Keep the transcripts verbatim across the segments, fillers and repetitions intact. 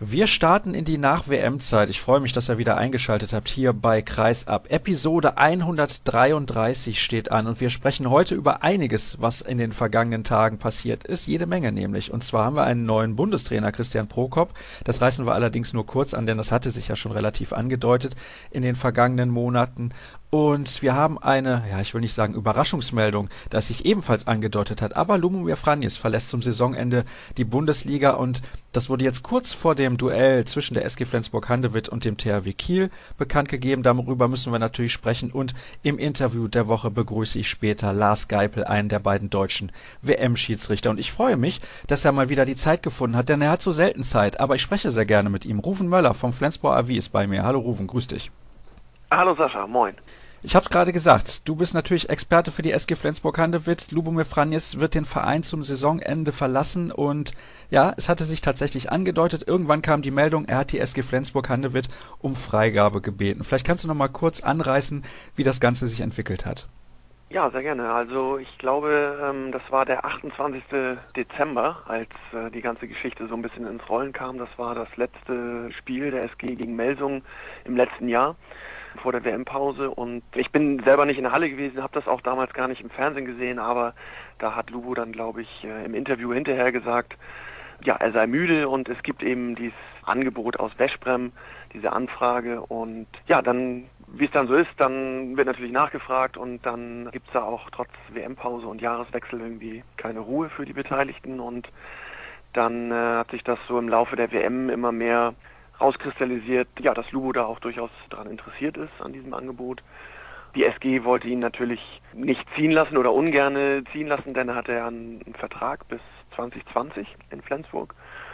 Wir starten in die Nach-W M-Zeit. Ich freue mich, dass ihr wieder eingeschaltet habt hier bei Kreisab. Episode hundertdreiunddreißig steht an und wir sprechen heute über einiges, was in den vergangenen Tagen passiert ist. Jede Menge nämlich. Und zwar haben wir einen neuen Bundestrainer, Christian Prokop. Das reißen wir allerdings nur kurz an, denn das hatte sich ja schon relativ angedeutet in den vergangenen Monaten. Und wir haben eine, ja, ich will nicht sagen Überraschungsmeldung, das sich ebenfalls angedeutet hat. Aber Lubomir Vranjes verlässt zum Saisonende die Bundesliga und das wurde jetzt kurz vor dem Duell zwischen der S G Flensburg-Handewitt und dem T H W Kiel bekannt gegeben. Darüber müssen wir natürlich sprechen. Und im Interview der Woche begrüße ich später Lars Geipel, einen der beiden deutschen W M-Schiedsrichter. Und ich freue mich, dass er mal wieder die Zeit gefunden hat, denn er hat so selten Zeit. Aber ich spreche sehr gerne mit ihm. Ruven Möller vom Flensburg A W ist bei mir. Hallo Ruven, grüß dich. Hallo Sascha, moin. Ich habe es gerade gesagt, du bist natürlich Experte für die S G Flensburg-Handewitt. Lubomir Vranjes wird den Verein zum Saisonende verlassen und ja, es hatte sich tatsächlich angedeutet. Irgendwann kam die Meldung, er hat die S G Flensburg-Handewitt um Freigabe gebeten. Vielleicht kannst du noch mal kurz anreißen, wie das Ganze sich entwickelt hat. Ja, sehr gerne. Also ich glaube, das war der achtundzwanzigste Dezember, als die ganze Geschichte so ein bisschen ins Rollen kam. Das war das letzte Spiel der S G gegen Melsungen im letzten Jahr vor der W M-Pause und ich bin selber nicht in der Halle gewesen, habe das auch damals gar nicht im Fernsehen gesehen, aber da hat Lubo dann, glaube ich, im Interview hinterher gesagt, ja, er sei müde und es gibt eben dieses Angebot aus Veszprem, diese Anfrage und ja, dann, wie es dann so ist, dann wird natürlich nachgefragt und dann gibt es da auch trotz W M-Pause und Jahreswechsel irgendwie keine Ruhe für die Beteiligten und dann äh, hat sich das so im Laufe der W M immer mehr rauskristallisiert, ja, dass Lubo da auch durchaus daran interessiert ist, an diesem Angebot. Die S G wollte ihn natürlich nicht ziehen lassen oder ungerne ziehen lassen, denn er hatte ja einen Vertrag bis zwanzig zwanzig in Flensburg.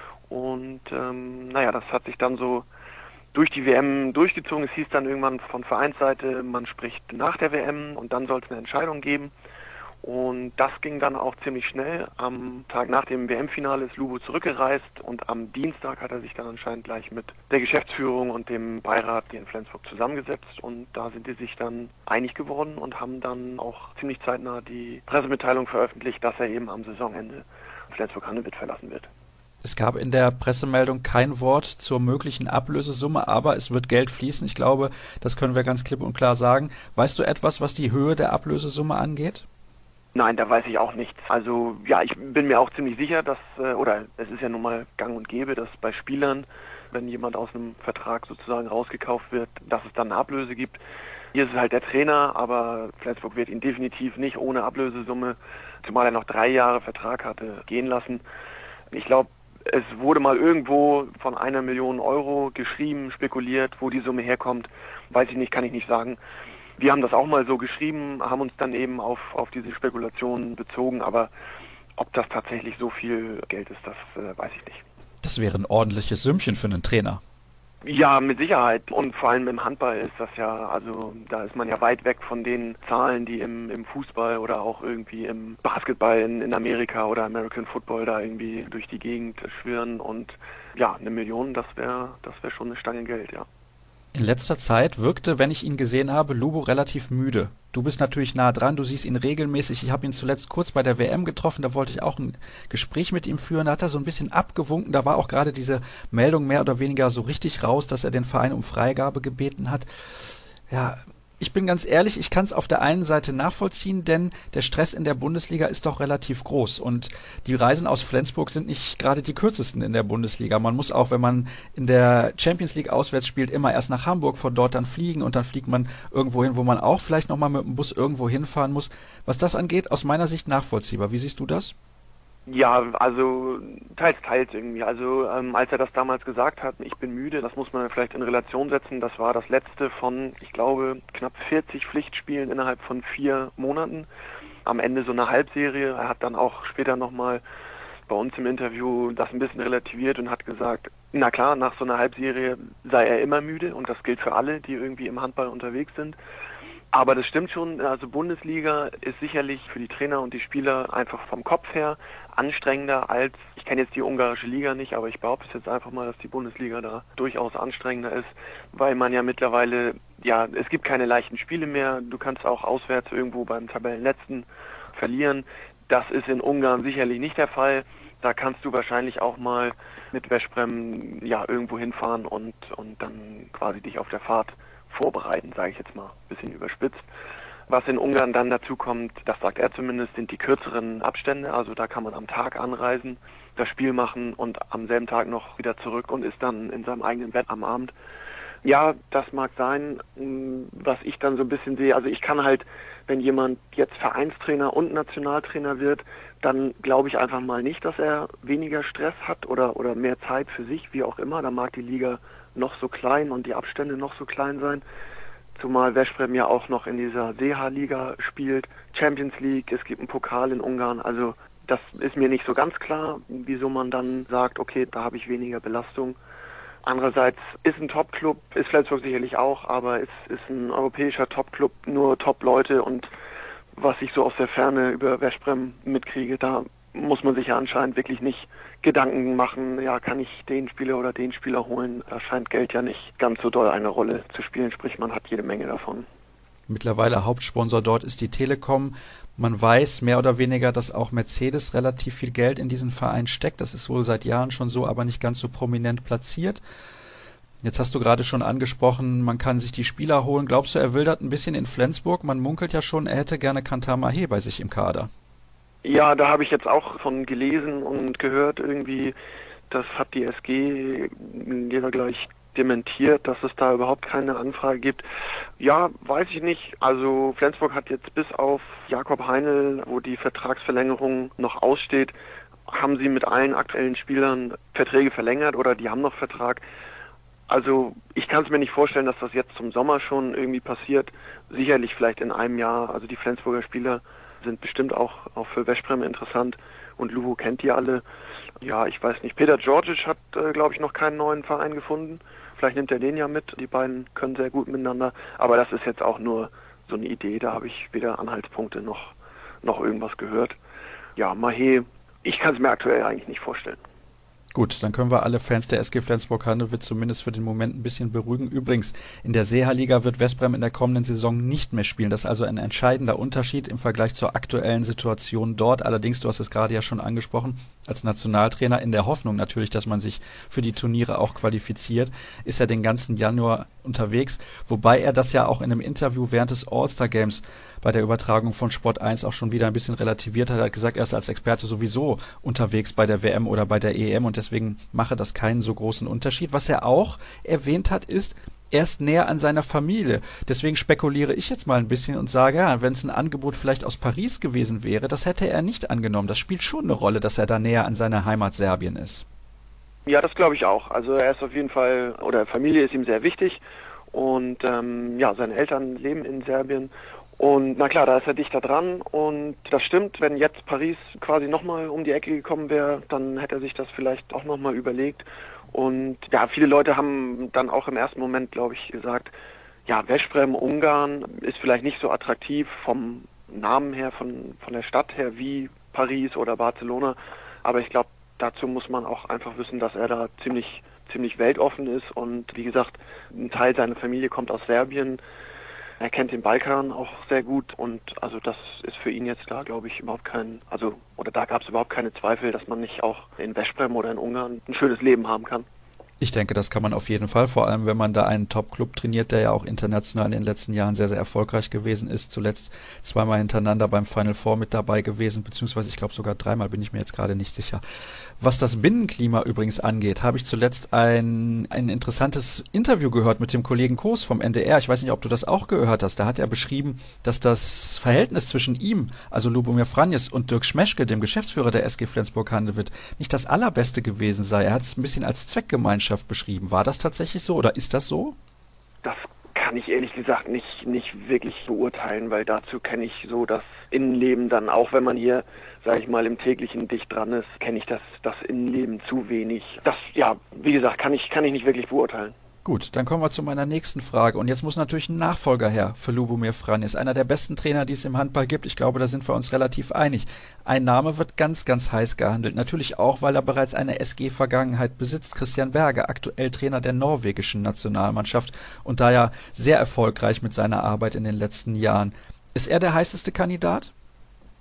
Und ähm, naja, das hat sich dann so durch die W M durchgezogen. Es hieß dann irgendwann von Vereinsseite, man spricht nach der W M und dann soll es eine Entscheidung geben. Und das ging dann auch ziemlich schnell. Am Tag nach dem W M-Finale ist Lubo zurückgereist und am Dienstag hat er sich dann anscheinend gleich mit der Geschäftsführung und dem Beirat hier in Flensburg zusammengesetzt und da sind die sich dann einig geworden und haben dann auch ziemlich zeitnah die Pressemitteilung veröffentlicht, dass er eben am Saisonende Flensburg-Handewitt verlassen wird. Es gab in der Pressemeldung kein Wort zur möglichen Ablösesumme, aber es wird Geld fließen. Ich glaube, das können wir ganz klipp und klar sagen. Weißt du etwas, was die Höhe der Ablösesumme angeht? Nein, da weiß ich auch nichts. Also ja, ich bin mir auch ziemlich sicher, dass, oder es ist ja nun mal gang und gäbe, dass bei Spielern, wenn jemand aus einem Vertrag sozusagen rausgekauft wird, dass es dann eine Ablöse gibt. Hier ist es halt der Trainer, aber Flensburg wird ihn definitiv nicht ohne Ablösesumme, zumal er noch drei Jahre Vertrag hatte, gehen lassen. Ich glaube, es wurde mal irgendwo von einer Million Euro geschrieben, spekuliert, wo die Summe herkommt, weiß ich nicht, kann ich nicht sagen. Wir haben das auch mal so geschrieben, haben uns dann eben auf, auf diese Spekulationen bezogen, aber ob das tatsächlich so viel Geld ist, das äh, weiß ich nicht. Das wäre ein ordentliches Sümmchen für einen Trainer. Ja, mit Sicherheit. Und vor allem im Handball ist das ja, also da ist man ja weit weg von den Zahlen, die im, im Fußball oder auch irgendwie im Basketball in, in Amerika oder American Football da irgendwie durch die Gegend schwirren. Und ja, eine Million, das wäre das wäre schon eine Stange Geld, ja. In letzter Zeit wirkte, wenn ich ihn gesehen habe, Lubo relativ müde. Du bist natürlich nah dran, du siehst ihn regelmäßig. Ich habe ihn zuletzt kurz bei der W M getroffen, da wollte ich auch ein Gespräch mit ihm führen. Da hat er so ein bisschen abgewunken, da war auch gerade diese Meldung mehr oder weniger so richtig raus, dass er den Verein um Freigabe gebeten hat. Ja, ich bin ganz ehrlich, ich kann es auf der einen Seite nachvollziehen, denn der Stress in der Bundesliga ist doch relativ groß und die Reisen aus Flensburg sind nicht gerade die kürzesten in der Bundesliga. Man muss auch, wenn man in der Champions League auswärts spielt, immer erst nach Hamburg, von dort dann fliegen und dann fliegt man irgendwo hin, wo man auch vielleicht nochmal mit dem Bus irgendwo hinfahren muss. Was das angeht, aus meiner Sicht nachvollziehbar. Wie siehst du das? Ja, also teils, teils irgendwie. Also ähm, als er das damals gesagt hat, ich bin müde, das muss man vielleicht in Relation setzen. Das war das letzte von, ich glaube, knapp vierzig Pflichtspielen innerhalb von vier Monaten. Am Ende so eine Halbserie. Er hat dann auch später nochmal bei uns im Interview das ein bisschen relativiert und hat gesagt, na klar, nach so einer Halbserie sei er immer müde und das gilt für alle, die irgendwie im Handball unterwegs sind. Aber das stimmt schon, also Bundesliga ist sicherlich für die Trainer und die Spieler einfach vom Kopf her anstrengender als, ich kenne jetzt die ungarische Liga nicht, aber ich behaupte jetzt einfach mal, dass die Bundesliga da durchaus anstrengender ist, weil man ja mittlerweile, ja, es gibt keine leichten Spiele mehr, du kannst auch auswärts irgendwo beim Tabellenletzten verlieren. Das ist in Ungarn sicherlich nicht der Fall. Da kannst du wahrscheinlich auch mal mit Veszprém ja irgendwo hinfahren und, und dann quasi dich auf der Fahrt vorbereiten, sage ich jetzt mal, ein bisschen überspitzt. Was in Ungarn dann dazu kommt, das sagt er zumindest, sind die kürzeren Abstände. Also da kann man am Tag anreisen, das Spiel machen und am selben Tag noch wieder zurück und ist dann in seinem eigenen Bett am Abend. Ja, das mag sein, was ich dann so ein bisschen sehe. Also ich kann halt, wenn jemand jetzt Vereinstrainer und Nationaltrainer wird, dann glaube ich einfach mal nicht, dass er weniger Stress hat oder, oder mehr Zeit für sich, wie auch immer. Da mag die Liga noch so klein und die Abstände noch so klein sein. Zumal Veszprém ja auch noch in dieser S E H Liga spielt, Champions League, es gibt einen Pokal in Ungarn. Also das ist mir nicht so ganz klar, wieso man dann sagt, okay, da habe ich weniger Belastung. Andererseits ist ein Top-Club, ist Flensburg sicherlich auch, aber es ist ein europäischer Top-Club, nur Top-Leute, und was ich so aus der Ferne über Veszprém mitkriege, da muss man sich ja anscheinend wirklich nicht Gedanken machen, ja, kann ich den Spieler oder den Spieler holen? Da scheint Geld ja nicht ganz so doll eine Rolle zu spielen, sprich man hat jede Menge davon. Mittlerweile Hauptsponsor dort ist die Telekom. Man weiß mehr oder weniger, dass auch Mercedes relativ viel Geld in diesen Verein steckt. Das ist wohl seit Jahren schon so, aber nicht ganz so prominent platziert. Jetzt hast du gerade schon angesprochen, man kann sich die Spieler holen. Glaubst du, er will das ein bisschen in Flensburg? Man munkelt ja schon, er hätte gerne Cantar Mahé bei sich im Kader. Ja, da habe ich jetzt auch von gelesen und gehört irgendwie, das hat die S G jeder gleich dementiert, dass es da überhaupt keine Anfrage gibt. Ja, weiß ich nicht. Also Flensburg hat jetzt bis auf Jakob Heinl, wo die Vertragsverlängerung noch aussteht, haben sie mit allen aktuellen Spielern Verträge verlängert oder die haben noch Vertrag. Also ich kann es mir nicht vorstellen, dass das jetzt zum Sommer schon irgendwie passiert. Sicherlich vielleicht in einem Jahr. Also die Flensburger Spieler sind bestimmt auch, auch für Veszprém interessant und Luvo kennt die alle. Ja, ich weiß nicht. Peter Georgic hat, äh, glaube ich, noch keinen neuen Verein gefunden. Vielleicht nimmt er den ja mit. Die beiden können sehr gut miteinander. Aber das ist jetzt auch nur so eine Idee. Da habe ich weder Anhaltspunkte noch, noch irgendwas gehört. Ja, Mahé, ich kann es mir aktuell eigentlich nicht vorstellen. Gut, dann können wir alle Fans der S G Flensburg-Handewitt zumindest für den Moment ein bisschen beruhigen. Übrigens, in der S E H-Liga wird Veszprém in der kommenden Saison nicht mehr spielen. Das ist also ein entscheidender Unterschied im Vergleich zur aktuellen Situation dort. Allerdings, du hast es gerade ja schon angesprochen, als Nationaltrainer, in der Hoffnung natürlich, dass man sich für die Turniere auch qualifiziert, ist er den ganzen Januar unterwegs. Wobei er das ja auch in einem Interview während des All-Star-Games bei der Übertragung von Sport eins auch schon wieder ein bisschen relativiert hat. Er hat gesagt, er ist als Experte sowieso unterwegs bei der W M oder bei der E M und deswegen mache das keinen so großen Unterschied. Was er auch erwähnt hat, ist, er ist näher an seiner Familie. Deswegen spekuliere ich jetzt mal ein bisschen und sage, ja, wenn es ein Angebot vielleicht aus Paris gewesen wäre, das hätte er nicht angenommen. Das spielt schon eine Rolle, dass er da näher an seiner Heimat Serbien ist. Ja, das glaube ich auch. Also er ist auf jeden Fall, oder Familie ist ihm sehr wichtig und ähm, ja, seine Eltern leben in Serbien. Und na klar, da ist er dichter dran und das stimmt, wenn jetzt Paris quasi nochmal um die Ecke gekommen wäre, dann hätte er sich das vielleicht auch nochmal überlegt. Und ja, viele Leute haben dann auch im ersten Moment, glaube ich, gesagt, ja, Veszprém, Ungarn ist vielleicht nicht so attraktiv vom Namen her, von, von der Stadt her wie Paris oder Barcelona. Aber ich glaube, dazu muss man auch einfach wissen, dass er da ziemlich, ziemlich weltoffen ist und wie gesagt, ein Teil seiner Familie kommt aus Serbien. Er kennt den Balkan auch sehr gut und also das ist für ihn jetzt da, glaube ich, überhaupt kein, also oder da gab es überhaupt keine Zweifel, dass man nicht auch in Veszprém oder in Ungarn ein schönes Leben haben kann. Ich denke, das kann man auf jeden Fall, vor allem wenn man da einen Top-Club trainiert, der ja auch international in den letzten Jahren sehr, sehr erfolgreich gewesen ist. Zuletzt zweimal hintereinander beim Final Four mit dabei gewesen, beziehungsweise ich glaube sogar dreimal, bin ich mir jetzt gerade nicht sicher. Was das Binnenklima übrigens angeht, habe ich zuletzt ein, ein interessantes Interview gehört mit dem Kollegen Koos vom N D R. Ich weiß nicht, ob du das auch gehört hast. Da hat er beschrieben, dass das Verhältnis zwischen ihm, also Lubomir Franjes, und Dirk Schmeschke, dem Geschäftsführer der S G Flensburg-Handewitt, nicht das allerbeste gewesen sei. Er hat es ein bisschen als Zweckgemeinschaft beschrieben. War das tatsächlich so oder ist das so? Das kann ich ehrlich gesagt nicht, nicht wirklich beurteilen, weil dazu kenne ich so das Innenleben dann, auch wenn man hier, sage ich mal, im täglichen dicht dran ist, kenne ich das, das Innenleben zu wenig. Das, ja, wie gesagt, kann ich, kann ich nicht wirklich beurteilen. Gut, dann kommen wir zu meiner nächsten Frage. Und jetzt muss natürlich ein Nachfolger her für Lubomir Franjes. Einer der besten Trainer, die es im Handball gibt. Ich glaube, da sind wir uns relativ einig. Ein Name wird ganz, ganz heiß gehandelt. Natürlich auch, weil er bereits eine S G-Vergangenheit besitzt. Christian Berge, aktuell Trainer der norwegischen Nationalmannschaft und da ja sehr erfolgreich mit seiner Arbeit in den letzten Jahren. Ist er der heißeste Kandidat?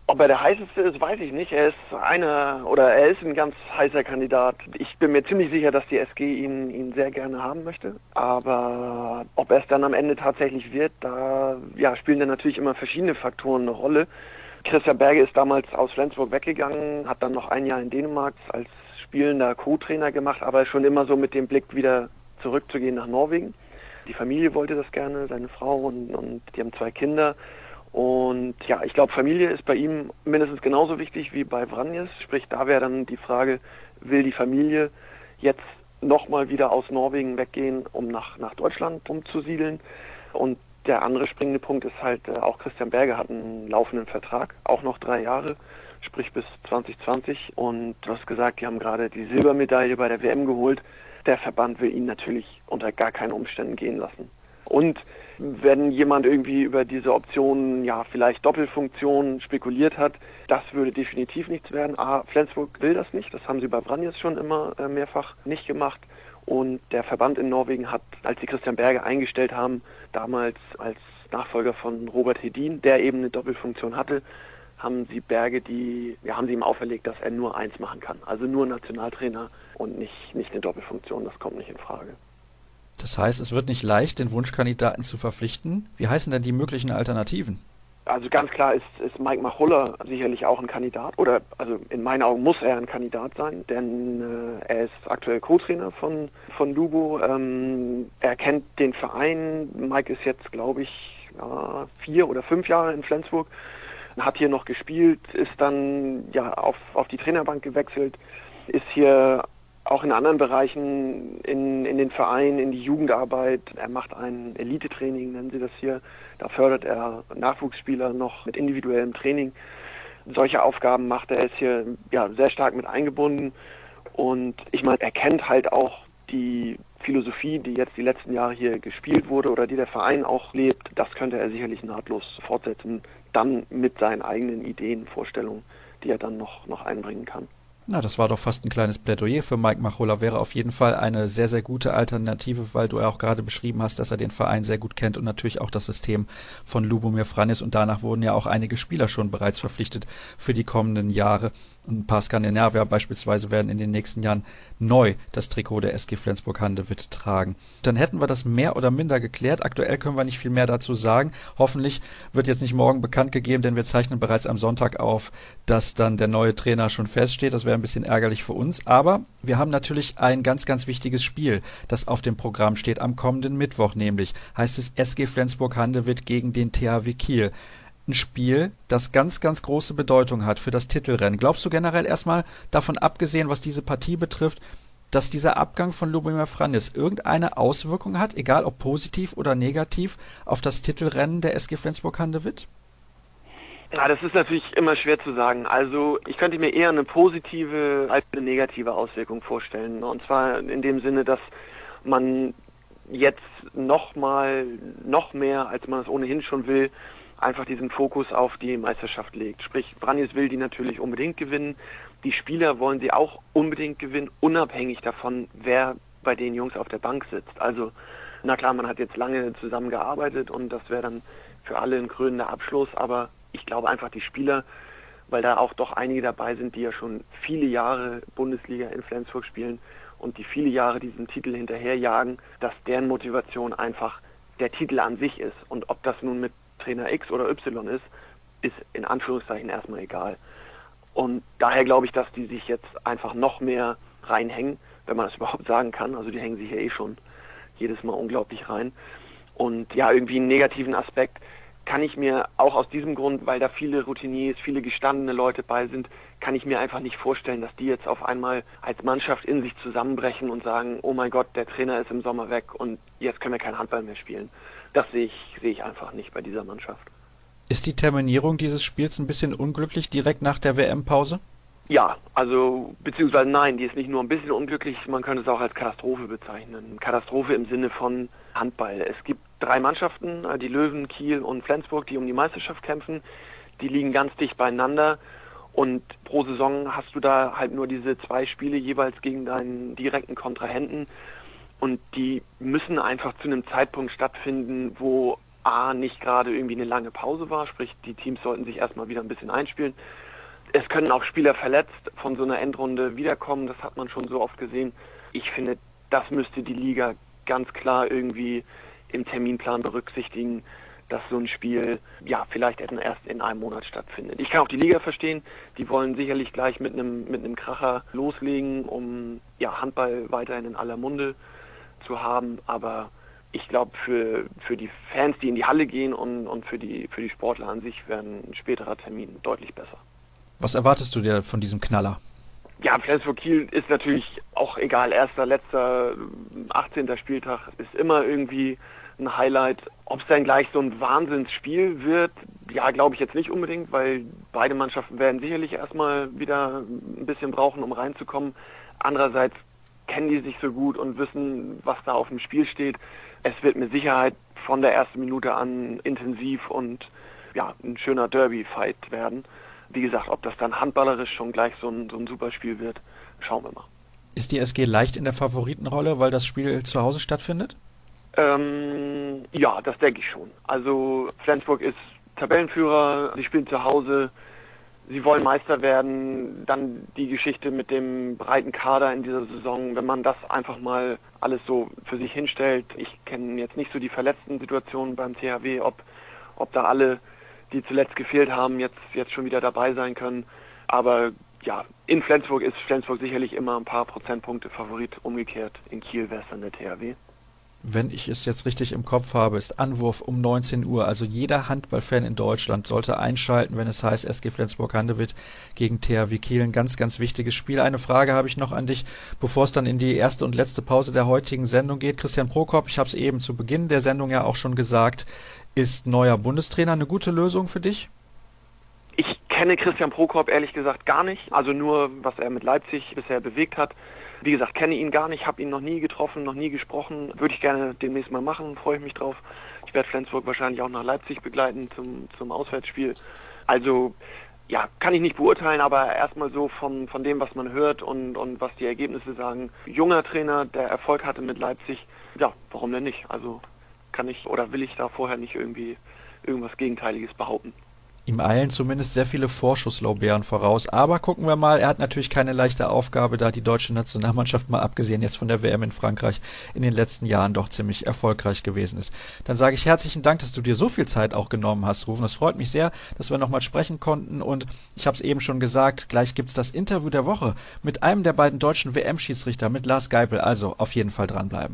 Ob er der heißeste ist, weiß ich nicht. Er ist einer oder er ist ein ganz heißer Kandidat. Ich bin mir ziemlich sicher, dass die S G ihn, ihn sehr gerne haben möchte. Aber ob er es dann am Ende tatsächlich wird, da ja, spielen dann natürlich immer verschiedene Faktoren eine Rolle. Christian Berge ist damals aus Flensburg weggegangen, hat dann noch ein Jahr in Dänemark als spielender Co-Trainer gemacht, aber schon immer so mit dem Blick wieder zurückzugehen nach Norwegen. Die Familie wollte das gerne, seine Frau und, und die haben zwei Kinder. Und ja, ich glaube, Familie ist bei ihm mindestens genauso wichtig wie bei Vranjes. Sprich, da wäre dann die Frage, will die Familie jetzt nochmal wieder aus Norwegen weggehen, um nach, nach Deutschland umzusiedeln? Und der andere springende Punkt ist halt, äh, auch Christian Berge hat einen laufenden Vertrag, auch noch drei Jahre, sprich bis zwanzig zwanzig. Und du hast gesagt, die haben gerade die Silbermedaille bei der W M geholt. Der Verband will ihn natürlich unter gar keinen Umständen gehen lassen. Und wenn jemand irgendwie über diese Option, ja, vielleicht Doppelfunktion spekuliert hat, das würde definitiv nichts werden. A, Flensburg will das nicht, das haben sie bei Vranjes schon immer äh, mehrfach nicht gemacht. Und der Verband in Norwegen hat, als sie Christian Berge eingestellt haben, damals als Nachfolger von Robert Hedin, der eben eine Doppelfunktion hatte, haben sie Berge, die, ja, haben sie ihm auferlegt, dass er nur eins machen kann. Also nur Nationaltrainer und nicht, nicht eine Doppelfunktion, das kommt nicht in Frage. Das heißt, es wird nicht leicht, den Wunschkandidaten zu verpflichten. Wie heißen denn die möglichen Alternativen? Also ganz klar ist, ist Mike Machulla sicherlich auch ein Kandidat. Oder also in meinen Augen muss er ein Kandidat sein, denn äh, er ist aktuell Co-Trainer von, von Lubo. Ähm, er kennt den Verein. Mike ist jetzt, glaube ich, ja, vier oder fünf Jahre in Flensburg. Hat hier noch gespielt, ist dann ja auf, auf die Trainerbank gewechselt, ist hier auch in anderen Bereichen in, in den Vereinen, in die Jugendarbeit. Er macht ein Elite-Training, nennen sie das hier. Da fördert er Nachwuchsspieler noch mit individuellem Training. Solche Aufgaben macht er. Er ist hier ja, sehr stark mit eingebunden. Und ich meine, er kennt halt auch die Philosophie, die jetzt die letzten Jahre hier gespielt wurde oder die der Verein auch lebt. Das könnte er sicherlich nahtlos fortsetzen. Dann mit seinen eigenen Ideen, Vorstellungen, die er dann noch, noch einbringen kann. Na, das war doch fast ein kleines Plädoyer für Mike Machulla. Wäre auf jeden Fall eine sehr, sehr gute Alternative, weil du ja auch gerade beschrieben hast, dass er den Verein sehr gut kennt und natürlich auch das System von Lubomir Vranjes. Und danach wurden ja auch einige Spieler schon bereits verpflichtet für die kommenden Jahre. Und ein paar Skandinavier beispielsweise werden in den nächsten Jahren neu das Trikot der S G Flensburg-Handewitt tragen. Dann hätten wir das mehr oder minder geklärt. Aktuell können wir nicht viel mehr dazu sagen. Hoffentlich wird jetzt nicht morgen bekannt gegeben, denn wir zeichnen bereits am Sonntag auf, dass dann der neue Trainer schon feststeht. Das wäre ein bisschen ärgerlich für uns. Aber wir haben natürlich ein ganz, ganz wichtiges Spiel, das auf dem Programm steht am kommenden Mittwoch, nämlich heißt es S G Flensburg-Handewitt gegen den T H W Kiel. Ein Spiel, das ganz, ganz große Bedeutung hat für das Titelrennen. Glaubst du generell erstmal, davon abgesehen, was diese Partie betrifft, dass dieser Abgang von Lubomir Vranjes irgendeine Auswirkung hat, egal ob positiv oder negativ, auf das Titelrennen der S G Flensburg-Handewitt? Ja, das ist natürlich immer schwer zu sagen. Also ich könnte mir eher eine positive als eine negative Auswirkung vorstellen. Und zwar in dem Sinne, dass man jetzt noch mal, noch mehr, als man es ohnehin schon will, einfach diesen Fokus auf die Meisterschaft legt. Sprich, Vranjes will die natürlich unbedingt gewinnen. Die Spieler wollen sie auch unbedingt gewinnen, unabhängig davon, wer bei den Jungs auf der Bank sitzt. Also, na klar, man hat jetzt lange zusammengearbeitet und das wäre dann für alle ein krönender Abschluss, aber ich glaube einfach die Spieler, weil da auch doch einige dabei sind, die ja schon viele Jahre Bundesliga in Flensburg spielen und die viele Jahre diesen Titel hinterherjagen, dass deren Motivation einfach der Titel an sich ist. Und ob das nun mit Trainer X oder Y ist, ist in Anführungszeichen erstmal egal. Und daher glaube ich, dass die sich jetzt einfach noch mehr reinhängen, wenn man das überhaupt sagen kann. Also die hängen sich ja eh schon jedes Mal unglaublich rein. Und ja, irgendwie einen negativen Aspekt kann ich mir auch aus diesem Grund, weil da viele Routiniers, viele gestandene Leute bei sind, kann ich mir einfach nicht vorstellen, dass die jetzt auf einmal als Mannschaft in sich zusammenbrechen und sagen, oh mein Gott, der Trainer ist im Sommer weg und jetzt können wir kein Handball mehr spielen. Das sehe ich, sehe ich einfach nicht bei dieser Mannschaft. Ist die Terminierung dieses Spiels ein bisschen unglücklich direkt nach der W M-Pause? Ja, also beziehungsweise nein, die ist nicht nur ein bisschen unglücklich, man könnte es auch als Katastrophe bezeichnen. Katastrophe im Sinne von Handball. Es gibt drei Mannschaften, die Löwen, Kiel und Flensburg, die um die Meisterschaft kämpfen. Die liegen ganz dicht beieinander und pro Saison hast du da halt nur diese zwei Spiele jeweils gegen deinen direkten Kontrahenten und die müssen einfach zu einem Zeitpunkt stattfinden, wo A, nicht gerade irgendwie eine lange Pause war, sprich die Teams sollten sich erstmal wieder ein bisschen einspielen. Es können auch Spieler verletzt von so einer Endrunde wiederkommen, das hat man schon so oft gesehen. Ich finde, das müsste die Liga ganz klar irgendwie im Terminplan berücksichtigen, dass so ein Spiel ja vielleicht erst in einem Monat stattfindet. Ich kann auch die Liga verstehen, die wollen sicherlich gleich mit einem mit einem Kracher loslegen, um ja Handball weiterhin in aller Munde zu haben, aber ich glaube, für, für die Fans, die in die Halle gehen und, und für die für die Sportler an sich wäre ein späterer Termin deutlich besser. Was erwartest du dir von diesem Knaller? Ja, Flensburg-Kiel ist natürlich auch egal, erster, letzter, achtzehnter Spieltag ist immer irgendwie ein Highlight. Ob es dann gleich so ein Wahnsinnsspiel wird, ja, glaube ich jetzt nicht unbedingt, weil beide Mannschaften werden sicherlich erstmal wieder ein bisschen brauchen, um reinzukommen. Andererseits kennen die sich so gut und wissen, was da auf dem Spiel steht. Es wird mit Sicherheit von der ersten Minute an intensiv und ja, ein schöner Derby-Fight werden. Wie gesagt, ob das dann handballerisch schon gleich so ein, so ein super Spiel wird, schauen wir mal. Ist die S G leicht in der Favoritenrolle, weil das Spiel zu Hause stattfindet? Ähm, ja, das denke ich schon. Also Flensburg ist Tabellenführer, sie spielen zu Hause, sie wollen Meister werden. Dann die Geschichte mit dem breiten Kader in dieser Saison, wenn man das einfach mal alles so für sich hinstellt. Ich kenne jetzt nicht so die verletzten Situationen beim T H W, ob, ob da alle, die zuletzt gefehlt haben, jetzt, jetzt schon wieder dabei sein können. Aber ja, in Flensburg ist Flensburg sicherlich immer ein paar Prozentpunkte Favorit. Umgekehrt in Kiel wäre es dann der T H W. Wenn ich es jetzt richtig im Kopf habe, ist Anwurf um neunzehn Uhr. Also jeder Handballfan in Deutschland sollte einschalten, wenn es heißt S G Flensburg-Handewitt gegen T H W Kiel. Ein ganz, ganz wichtiges Spiel. Eine Frage habe ich noch an dich, bevor es dann in die erste und letzte Pause der heutigen Sendung geht. Christian Prokop, ich habe es eben zu Beginn der Sendung ja auch schon gesagt, ist neuer Bundestrainer. Eine gute Lösung für dich? Ich kenne Christian Prokop ehrlich gesagt gar nicht. Also nur, was er mit Leipzig bisher bewegt hat. Wie gesagt, kenne ihn gar nicht, habe ihn noch nie getroffen, noch nie gesprochen. Würde ich gerne demnächst mal machen, freue ich mich drauf. Ich werde Flensburg wahrscheinlich auch nach Leipzig begleiten zum, zum Auswärtsspiel. Also, ja, kann ich nicht beurteilen, aber erstmal so von, von dem, was man hört und, und was die Ergebnisse sagen. Junger Trainer, der Erfolg hatte mit Leipzig, ja, warum denn nicht? Also kann ich oder will ich da vorher nicht irgendwie irgendwas Gegenteiliges behaupten. Ihm eilen zumindest sehr viele Vorschusslorbeeren voraus. Aber gucken wir mal, er hat natürlich keine leichte Aufgabe, da die deutsche Nationalmannschaft, mal abgesehen jetzt von der W M in Frankreich, in den letzten Jahren doch ziemlich erfolgreich gewesen ist. Dann sage ich herzlichen Dank, dass du dir so viel Zeit auch genommen hast, Rufen. Das freut mich sehr, dass wir nochmal sprechen konnten. Und ich habe es eben schon gesagt, gleich gibt's das Interview der Woche mit einem der beiden deutschen W M-Schiedsrichter, mit Lars Geipel. Also auf jeden Fall dranbleiben.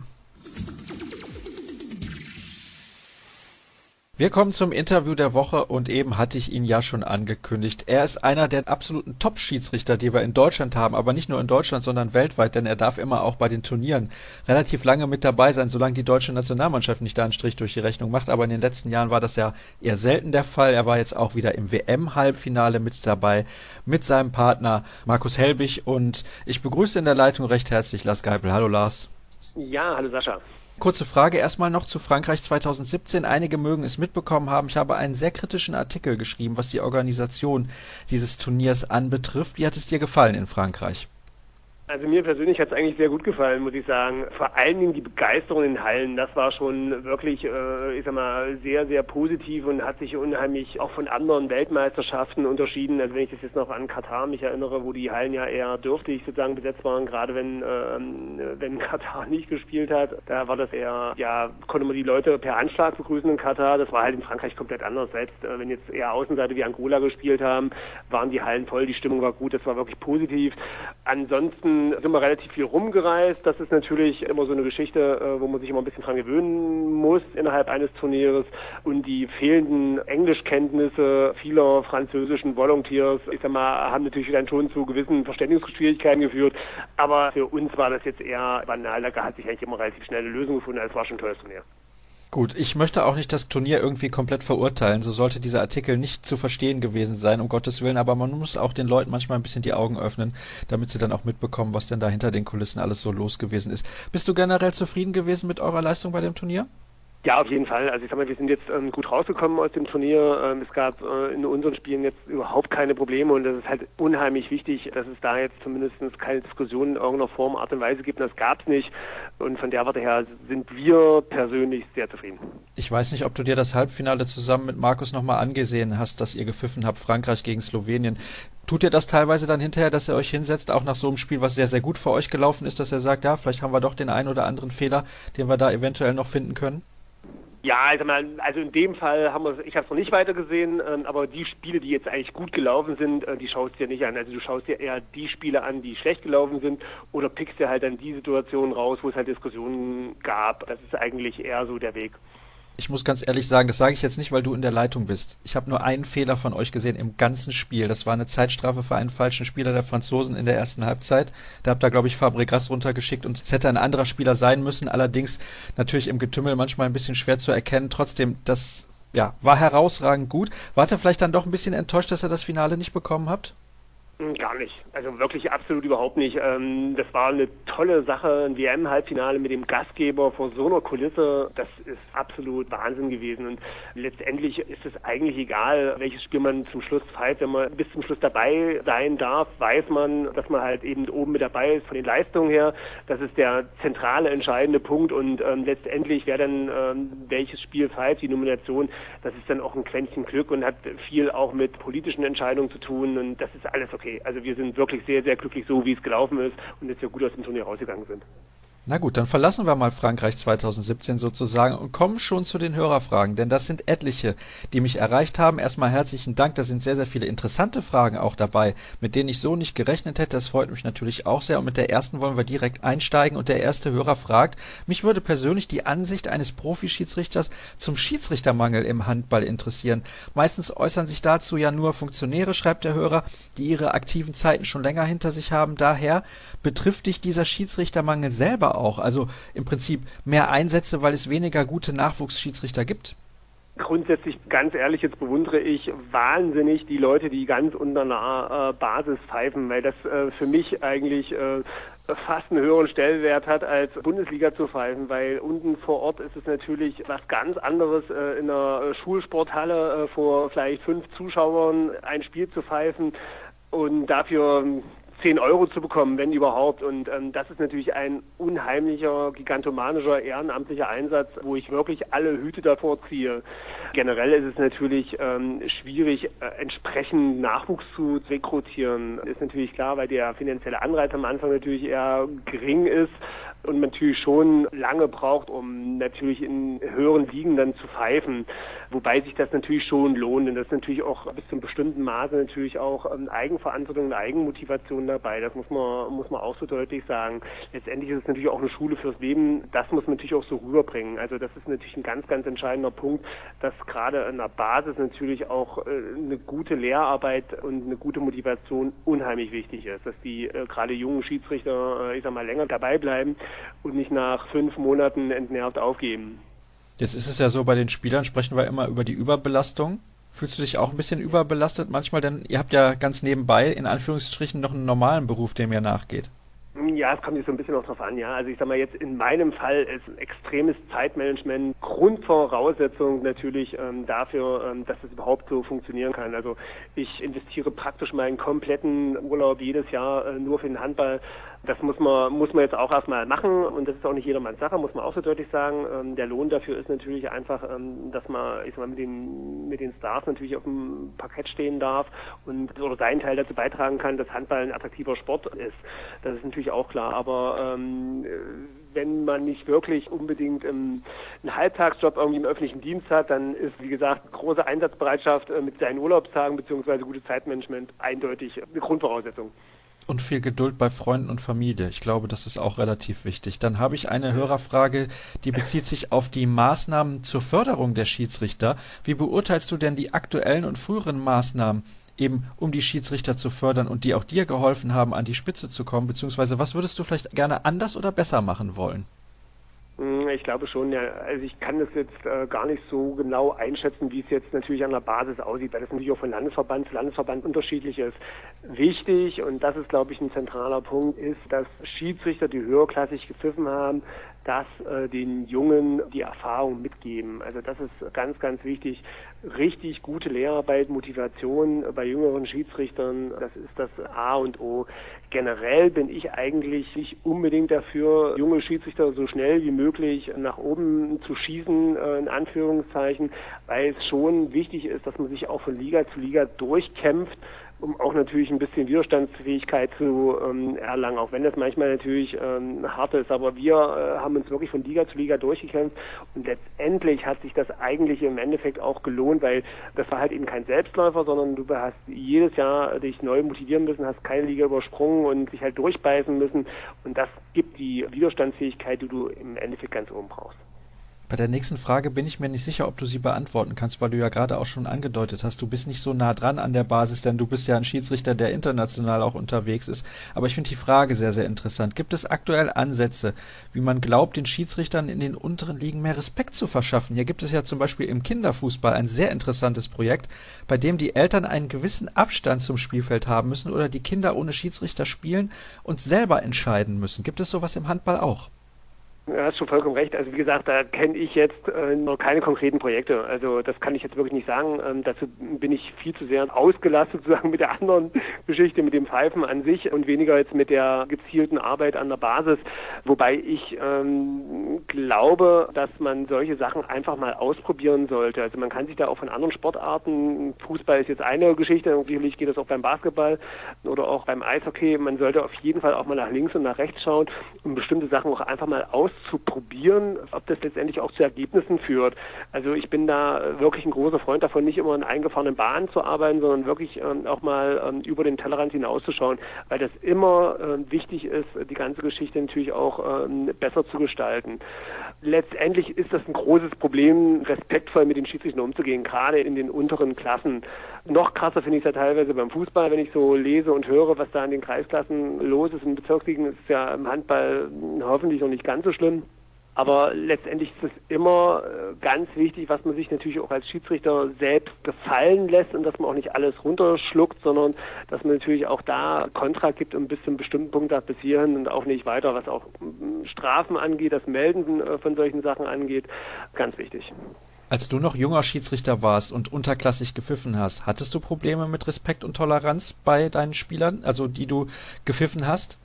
Wir kommen zum Interview der Woche und eben hatte ich ihn ja schon angekündigt. Er ist einer der absoluten Top-Schiedsrichter, die wir in Deutschland haben, aber nicht nur in Deutschland, sondern weltweit, denn er darf immer auch bei den Turnieren relativ lange mit dabei sein, solange die deutsche Nationalmannschaft nicht da einen Strich durch die Rechnung macht. Aber in den letzten Jahren war das ja eher selten der Fall. Er war jetzt auch wieder im W M-Halbfinale mit dabei, mit seinem Partner Markus Helbig. Und ich begrüße in der Leitung recht herzlich Lars Geipel. Hallo Lars. Ja, hallo Sascha. Kurze Frage erstmal noch zu Frankreich zweitausendsiebzehn. Einige mögen es mitbekommen haben. Ich habe einen sehr kritischen Artikel geschrieben, was die Organisation dieses Turniers anbetrifft. Wie hat es dir gefallen in Frankreich? Also mir persönlich hat es eigentlich sehr gut gefallen, muss ich sagen. Vor allen Dingen die Begeisterung in den Hallen, das war schon wirklich, äh, ich sag mal, sehr, sehr positiv und hat sich unheimlich auch von anderen Weltmeisterschaften unterschieden. Also wenn ich das jetzt noch an Katar mich erinnere, wo die Hallen ja eher dürftig sozusagen besetzt waren, gerade wenn ähm, wenn Katar nicht gespielt hat, da war das eher, ja, konnte man die Leute per Anschlag begrüßen in Katar. Das war halt in Frankreich komplett anders. Selbst äh, wenn jetzt eher Außenseite wie Angola gespielt haben, waren die Hallen voll, die Stimmung war gut, das war wirklich positiv. Ansonsten sind wir relativ viel rumgereist. Das ist natürlich immer so eine Geschichte, wo man sich immer ein bisschen dran gewöhnen muss innerhalb eines Turnieres. Und die fehlenden Englischkenntnisse vieler französischen Volunteers, ich sag mal, haben natürlich dann schon zu gewissen Verständigungsschwierigkeiten geführt. Aber für uns war das jetzt eher banal. Da hat sich eigentlich immer relativ schnell eine Lösung gefunden. Es war schon ein tolles Turnier. Gut, ich möchte auch nicht das Turnier irgendwie komplett verurteilen. So sollte dieser Artikel nicht zu verstehen gewesen sein, um Gottes Willen. Aber man muss auch den Leuten manchmal ein bisschen die Augen öffnen, damit sie dann auch mitbekommen, was denn da hinter den Kulissen alles so los gewesen ist. Bist du generell zufrieden gewesen mit eurer Leistung bei dem Turnier? Ja, auf jeden Fall. Also ich sag mal, wir sind jetzt ähm, gut rausgekommen aus dem Turnier. Ähm, es gab äh, in unseren Spielen jetzt überhaupt keine Probleme und das ist halt unheimlich wichtig, dass es da jetzt zumindest keine Diskussion in irgendeiner Form, Art und Weise gibt. Das gab es nicht und von der Warte her sind wir persönlich sehr zufrieden. Ich weiß nicht, ob du dir das Halbfinale zusammen mit Markus nochmal angesehen hast, dass ihr gepfiffen habt, Frankreich gegen Slowenien. Tut ihr das teilweise dann hinterher, dass ihr euch hinsetzt, auch nach so einem Spiel, was sehr, sehr gut für euch gelaufen ist, dass ihr sagt, ja, vielleicht haben wir doch den einen oder anderen Fehler, den wir da eventuell noch finden können? Ja, also, mal, also in dem Fall haben wir, ich habe es noch nicht weiter gesehen, ähm, aber die Spiele, die jetzt eigentlich gut gelaufen sind, äh, die schaust du dir nicht an. Also du schaust dir eher die Spiele an, die schlecht gelaufen sind oder pickst dir halt dann die Situationen raus, wo es halt Diskussionen gab. Das ist eigentlich eher so der Weg. Ich muss ganz ehrlich sagen, das sage ich jetzt nicht, weil du in der Leitung bist. Ich habe nur einen Fehler von euch gesehen im ganzen Spiel. Das war eine Zeitstrafe für einen falschen Spieler der Franzosen in der ersten Halbzeit. Da habt ihr, glaube ich, Fabregas runtergeschickt und es hätte ein anderer Spieler sein müssen. Allerdings natürlich im Getümmel manchmal ein bisschen schwer zu erkennen. Trotzdem, das ja, war herausragend gut. Wart ihr vielleicht dann doch ein bisschen enttäuscht, dass ihr das Finale nicht bekommen habt? Gar nicht. Also wirklich absolut überhaupt nicht. Das war eine tolle Sache, ein W M-Halbfinale mit dem Gastgeber vor so einer Kulisse. Das ist absolut Wahnsinn gewesen. Und letztendlich ist es eigentlich egal, welches Spiel man zum Schluss pfeift. Wenn man bis zum Schluss dabei sein darf, weiß man, dass man halt eben oben mit dabei ist von den Leistungen her. Das ist der zentrale, entscheidende Punkt. Und ähm, letztendlich, wer dann ähm, welches Spiel pfeift, die Nomination, das ist dann auch ein Quäntchen Glück und hat viel auch mit politischen Entscheidungen zu tun. Und das ist alles okay. Also wir sind wirklich sehr, sehr glücklich so, wie es gelaufen ist und jetzt ja gut aus dem Turnier rausgegangen sind. Na gut, dann verlassen wir mal Frankreich zwanzig siebzehn sozusagen und kommen schon zu den Hörerfragen, denn das sind etliche, die mich erreicht haben. Erstmal herzlichen Dank, da sind sehr, sehr viele interessante Fragen auch dabei, mit denen ich so nicht gerechnet hätte. Das freut mich natürlich auch sehr und mit der ersten wollen wir direkt einsteigen und der erste Hörer fragt, mich würde persönlich die Ansicht eines Profischiedsrichters zum Schiedsrichtermangel im Handball interessieren. Meistens äußern sich dazu ja nur Funktionäre, schreibt der Hörer, die ihre aktiven Zeiten schon länger hinter sich haben. Daher betrifft dich dieser Schiedsrichtermangel selber auch, also im Prinzip mehr Einsätze, weil es weniger gute Nachwuchsschiedsrichter gibt? Grundsätzlich, ganz ehrlich, jetzt bewundere ich wahnsinnig die Leute, die ganz unter einer äh, Basis pfeifen, weil das äh, für mich eigentlich äh, fast einen höheren Stellenwert hat, als Bundesliga zu pfeifen, weil unten vor Ort ist es natürlich was ganz anderes, äh, in einer Schulsporthalle äh, vor vielleicht fünf Zuschauern ein Spiel zu pfeifen und dafür zehn Euro zu bekommen, wenn überhaupt. Und ähm, das ist natürlich ein unheimlicher, gigantomanischer, ehrenamtlicher Einsatz, wo ich wirklich alle Hüte davor ziehe. Generell ist es natürlich ähm, schwierig, äh, entsprechend Nachwuchs zu rekrutieren. Ist natürlich klar, weil der finanzielle Anreiz am Anfang natürlich eher gering ist und man natürlich schon lange braucht, um natürlich in höheren Ligen dann zu pfeifen. Wobei sich das natürlich schon lohnt. Und das ist natürlich auch bis zu einem bestimmten Maße natürlich auch ähm, Eigenverantwortung und Eigenmotivation dabei. Das muss man, muss man auch so deutlich sagen. Letztendlich ist es natürlich auch eine Schule fürs Leben. Das muss man natürlich auch so rüberbringen. Also das ist natürlich ein ganz, ganz entscheidender Punkt, dass gerade an der Basis natürlich auch äh, eine gute Lehrarbeit und eine gute Motivation unheimlich wichtig ist. Dass die äh, gerade jungen Schiedsrichter, äh, ich sag mal, länger dabei bleiben und nicht nach fünf Monaten entnervt aufgeben. Jetzt ist es ja so, bei den Spielern sprechen wir immer über die Überbelastung. Fühlst du dich auch ein bisschen überbelastet manchmal? Denn ihr habt ja ganz nebenbei, in Anführungsstrichen, noch einen normalen Beruf, dem ihr nachgeht. Ja, es kommt jetzt so ein bisschen auch drauf an, ja. Also ich sag mal jetzt, in meinem Fall ist ein extremes Zeitmanagement Grundvoraussetzung natürlich ähm, dafür, ähm, dass es überhaupt so funktionieren kann. Also ich investiere praktisch meinen kompletten Urlaub jedes Jahr äh, nur für den Handball. Das muss man muss man jetzt auch erstmal machen und das ist auch nicht jedermanns Sache, muss man auch so deutlich sagen. Ähm, der Lohn dafür ist natürlich einfach, ähm, dass man, ich sag mal, mit den mit den Stars natürlich auf dem Parkett stehen darf und oder seinen Teil dazu beitragen kann, dass Handball ein attraktiver Sport ist. Das ist natürlich auch klar, aber ähm, wenn man nicht wirklich unbedingt ähm, einen Halbtagsjob irgendwie im öffentlichen Dienst hat, dann ist, wie gesagt, große Einsatzbereitschaft äh, mit seinen Urlaubstagen bzw. gutes Zeitmanagement eindeutig eine Grundvoraussetzung. Und viel Geduld bei Freunden und Familie. Ich glaube, das ist auch relativ wichtig. Dann habe ich eine Hörerfrage, die bezieht sich auf die Maßnahmen zur Förderung der Schiedsrichter. Wie beurteilst du denn die aktuellen und früheren Maßnahmen, eben um die Schiedsrichter zu fördern und die auch dir geholfen haben, an die Spitze zu kommen? Beziehungsweise was würdest du vielleicht gerne anders oder besser machen wollen? Ich glaube schon, ja. Also ich kann das jetzt äh, gar nicht so genau einschätzen, wie es jetzt natürlich an der Basis aussieht, weil das natürlich auch von Landesverband zu Landesverband unterschiedlich ist. Wichtig, und das ist, glaube ich, ein zentraler Punkt, ist, dass Schiedsrichter, die höherklassig gepfiffen haben, dass äh, den Jungen die Erfahrung mitgeben. Also das ist ganz, ganz wichtig. Richtig gute Lehrarbeit, Motivation bei jüngeren Schiedsrichtern, das ist das A und O. Generell bin ich eigentlich nicht unbedingt dafür, junge Schiedsrichter so schnell wie möglich nach oben zu schießen, in Anführungszeichen, weil es schon wichtig ist, dass man sich auch von Liga zu Liga durchkämpft, um auch natürlich ein bisschen Widerstandsfähigkeit zu ähm, erlangen, auch wenn das manchmal natürlich ähm, hart ist. Aber wir äh, haben uns wirklich von Liga zu Liga durchgekämpft und letztendlich hat sich das eigentlich im Endeffekt auch gelohnt, weil das war halt eben kein Selbstläufer, sondern du hast jedes Jahr dich neu motivieren müssen, hast keine Liga übersprungen und dich halt durchbeißen müssen und das gibt die Widerstandsfähigkeit, die du im Endeffekt ganz oben brauchst. Bei der nächsten Frage bin ich mir nicht sicher, ob du sie beantworten kannst, weil du ja gerade auch schon angedeutet hast, du bist nicht so nah dran an der Basis, denn du bist ja ein Schiedsrichter, der international auch unterwegs ist. Aber ich finde die Frage sehr, sehr interessant. Gibt es aktuell Ansätze, wie man glaubt, den Schiedsrichtern in den unteren Ligen mehr Respekt zu verschaffen? Hier gibt es ja zum Beispiel im Kinderfußball ein sehr interessantes Projekt, bei dem die Eltern einen gewissen Abstand zum Spielfeld haben müssen oder die Kinder ohne Schiedsrichter spielen und selber entscheiden müssen. Gibt es sowas im Handball auch? Ja, hast schon vollkommen recht. Also wie gesagt, da kenne ich jetzt äh, noch keine konkreten Projekte. Also das kann ich jetzt wirklich nicht sagen. Ähm, dazu bin ich viel zu sehr ausgelastet sozusagen mit der anderen Geschichte, mit dem Pfeifen an sich und weniger jetzt mit der gezielten Arbeit an der Basis. Wobei ich ähm, glaube, dass man solche Sachen einfach mal ausprobieren sollte. Also man kann sich da auch von anderen Sportarten, Fußball ist jetzt eine Geschichte, sicherlich geht das auch beim Basketball oder auch beim Eishockey. Man sollte auf jeden Fall auch mal nach links und nach rechts schauen und bestimmte Sachen auch einfach mal aus zu probieren, ob das letztendlich auch zu Ergebnissen führt. Also ich bin da wirklich ein großer Freund davon, nicht immer in eingefahrenen Bahnen zu arbeiten, sondern wirklich ähm, auch mal ähm, über den Tellerrand hinauszuschauen, weil das immer ähm, wichtig ist, die ganze Geschichte natürlich auch ähm, besser zu gestalten. Letztendlich ist das ein großes Problem, respektvoll mit den Schiedsrichtern umzugehen, gerade in den unteren Klassen. Noch krasser finde ich es ja teilweise beim Fußball, wenn ich so lese und höre, was da in den Kreisklassen los ist. In Bezirksligen ist es ja im Handball hoffentlich noch nicht ganz so schlimm. Aber letztendlich ist es immer ganz wichtig, was man sich natürlich auch als Schiedsrichter selbst gefallen lässt und dass man auch nicht alles runterschluckt, sondern dass man natürlich auch da Kontra gibt und bis zu einem bestimmten Punkt da bis hierhin und auch nicht weiter, was auch Strafen angeht, das Melden von solchen Sachen angeht. Ganz wichtig. Als du noch junger Schiedsrichter warst und unterklassig gepfiffen hast, hattest du Probleme mit Respekt und Toleranz bei deinen Spielern, also die du gepfiffen hast?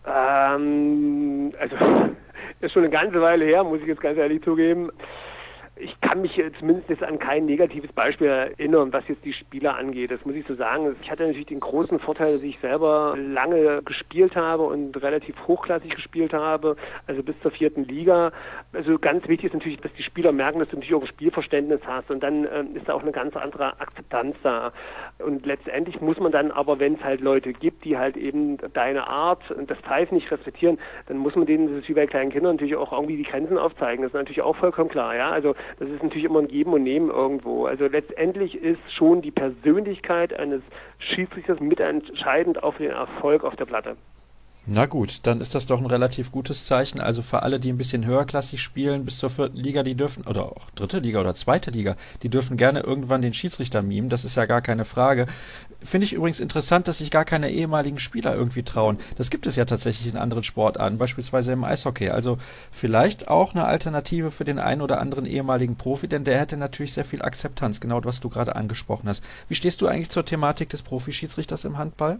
Ähm, also ist schon eine ganze Weile her, muss ich jetzt ganz ehrlich zugeben. Ich kann mich zumindest jetzt an kein negatives Beispiel erinnern, was jetzt die Spieler angeht. Das muss ich so sagen. Ich hatte natürlich den großen Vorteil, dass ich selber lange gespielt habe und relativ hochklassig gespielt habe, also bis zur vierten Liga. Also ganz wichtig ist natürlich, dass die Spieler merken, dass du natürlich auch ein Spielverständnis hast und dann äh, ist da auch eine ganz andere Akzeptanz da. Und letztendlich muss man dann aber, wenn es halt Leute gibt, die halt eben deine Art und das Pfeifen nicht respektieren, dann muss man denen, das ist wie bei kleinen Kindern, natürlich auch irgendwie die Grenzen aufzeigen. Das ist natürlich auch vollkommen klar, ja. Also das ist natürlich immer ein Geben und Nehmen irgendwo. Also letztendlich ist schon die Persönlichkeit eines Schiedsrichters mitentscheidend auf den Erfolg auf der Platte. Na gut, dann ist das doch ein relativ gutes Zeichen. Also für alle, die ein bisschen höherklassig spielen, bis zur vierten Liga, die dürfen, oder auch dritte Liga oder zweite Liga, die dürfen gerne irgendwann den Schiedsrichter mimen, das ist ja gar keine Frage. Finde ich übrigens interessant, dass sich gar keine ehemaligen Spieler irgendwie trauen. Das gibt es ja tatsächlich in anderen Sportarten, beispielsweise im Eishockey. Also vielleicht auch eine Alternative für den einen oder anderen ehemaligen Profi, denn der hätte natürlich sehr viel Akzeptanz, genau was du gerade angesprochen hast. Wie stehst du eigentlich zur Thematik des Profischiedsrichters im Handball?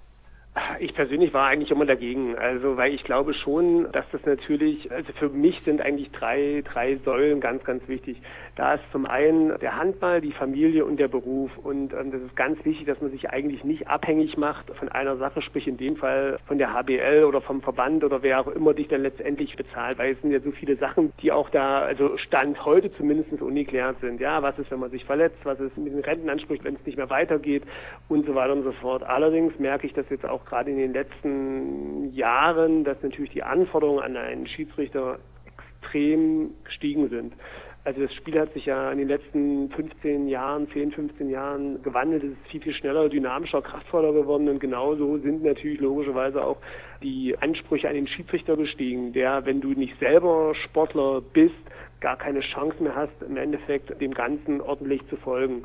Ich persönlich war eigentlich immer dagegen, also weil ich glaube schon, dass das natürlich, also für mich sind eigentlich drei, drei Säulen ganz, ganz wichtig. Da ist zum einen der Handball, die Familie und der Beruf und ähm, das ist ganz wichtig, dass man sich eigentlich nicht abhängig macht von einer Sache, sprich in dem Fall von der H B L oder vom Verband oder wer auch immer dich dann letztendlich bezahlt, weil es sind ja so viele Sachen, die auch da, also Stand heute zumindest ungeklärt sind. Ja, was ist, wenn man sich verletzt, was ist mit den Rentenansprüchen, wenn es nicht mehr weitergeht und so weiter und so fort. Allerdings merke ich das jetzt auch gerade in den letzten Jahren, dass natürlich die Anforderungen an einen Schiedsrichter extrem gestiegen sind. Also das Spiel hat sich ja in den letzten fünfzehn Jahren, zehn, fünfzehn Jahren gewandelt. Es ist viel, viel schneller, dynamischer, kraftvoller geworden und genauso sind natürlich logischerweise auch die Ansprüche an den Schiedsrichter gestiegen, der, wenn du nicht selber Sportler bist, gar keine Chance mehr hast, im Endeffekt dem Ganzen ordentlich zu folgen.